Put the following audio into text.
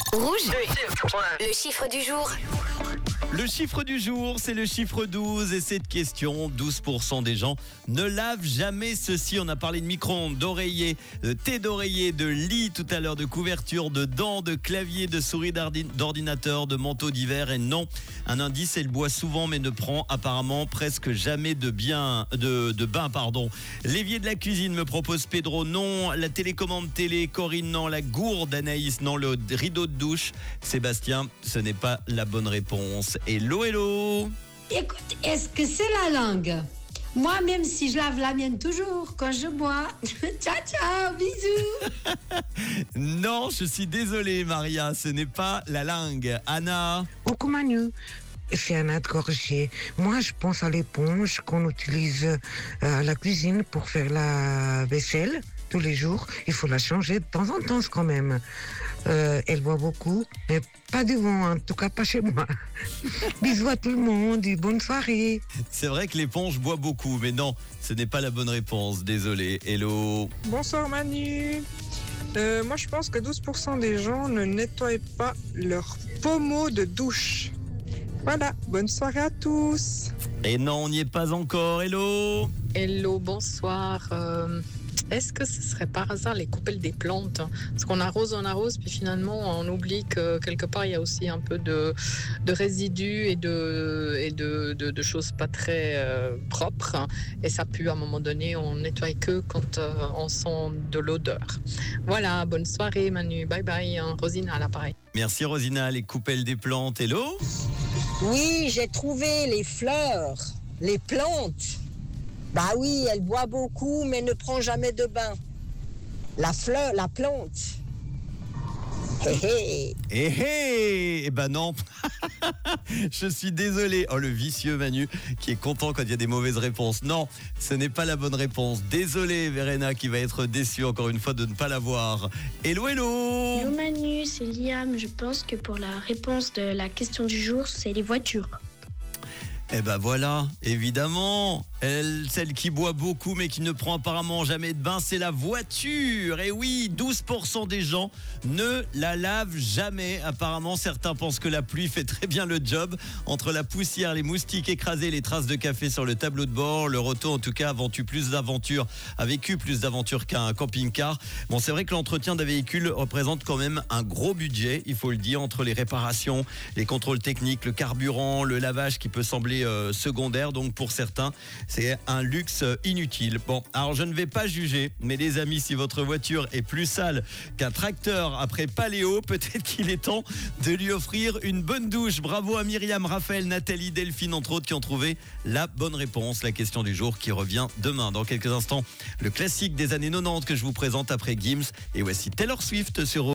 Rouge, le chiffre du jour. Le chiffre du jour, c'est le chiffre 12 et cette question, 12% des gens ne lavent jamais ceci. On a parlé de micro-ondes, d'oreiller, de thé d'oreiller, de lit tout à l'heure, de couverture, de dents, de clavier, de souris d'ordinateur, de manteau d'hiver. Et non, un indice, elle boit souvent mais ne prend apparemment presque jamais de bain. L'évier de la cuisine me propose Pedro, non. La télécommande télé, Corinne, non. La gourde, Anaïs, non. Le rideau de douche, Sébastien, ce n'est pas la bonne réponse. Hello. Écoute, est-ce que c'est la langue? Moi, même si je lave la mienne toujours quand je bois. Ciao, bisous. Non, je suis désolé, Maria, ce n'est pas la langue. Anna. Coucou Manu, c'est Anna de Corrichier. Moi, je pense à l'éponge qu'on utilise à la cuisine pour faire la vaisselle tous les jours. Il faut la changer de temps en temps quand même. Elle boit beaucoup, mais pas devant, en tout cas pas chez moi. Bisous à tout le monde et bonne soirée. C'est vrai que l'éponge boit beaucoup, mais non, ce n'est pas la bonne réponse. Désolé. Hello. Bonsoir Manu. Moi je pense que 12% des gens ne nettoient pas leur pommeau de douche. Voilà, bonne soirée à tous. Et non, on n'y est pas encore. Hello. Hello, bonsoir. Est-ce que ce serait par hasard les coupelles des plantes? Parce qu'on on arrose, puis finalement on oublie que quelque part il y a aussi un peu de résidus et de choses pas très propres. Et ça pue à un moment donné, on nettoie que quand on sent de l'odeur. Voilà, bonne soirée Manu, bye bye, Rosina à l'appareil. Merci Rosina, les coupelles des plantes. Hello. Oui, j'ai trouvé les fleurs, les plantes. Bah oui, elle boit beaucoup, mais ne prend jamais de bain. La fleur, la plante. Hé hé. Eh ben non. Je suis désolé. Oh, le vicieux Manu qui est content quand il y a des mauvaises réponses. Non, ce n'est pas la bonne réponse. Désolé Verena qui va être déçue encore une fois de ne pas l'avoir. Hello. Hello Manu, c'est Liam. Je pense que pour la réponse de la question du jour, c'est les voitures. Eh ben voilà, évidemment, celle qui boit beaucoup mais qui ne prend apparemment jamais de bain, c'est la voiture. Et oui, 12% des gens ne la lavent jamais. Apparemment, certains pensent que la pluie fait très bien le job. Entre la poussière, les moustiques écrasés, les traces de café sur le tableau de bord, le roto en tout cas a vécu plus d'aventures qu'un camping-car. Bon, c'est vrai que l'entretien d'un véhicule représente quand même un gros budget, il faut le dire, entre les réparations, les contrôles techniques, le carburant, le lavage qui peut sembler secondaire, donc pour certains c'est un luxe inutile. Bon, alors je ne vais pas juger, mais les amis, si votre voiture est plus sale qu'un tracteur après Paléo, peut-être qu'il est temps de lui offrir une bonne douche. Bravo à Myriam, Raphaël, Nathalie, Delphine entre autres qui ont trouvé la bonne réponse. La question du jour qui revient demain. Dans quelques instants, le classique des années 90 que je vous présente après Gims, et voici Taylor Swift sur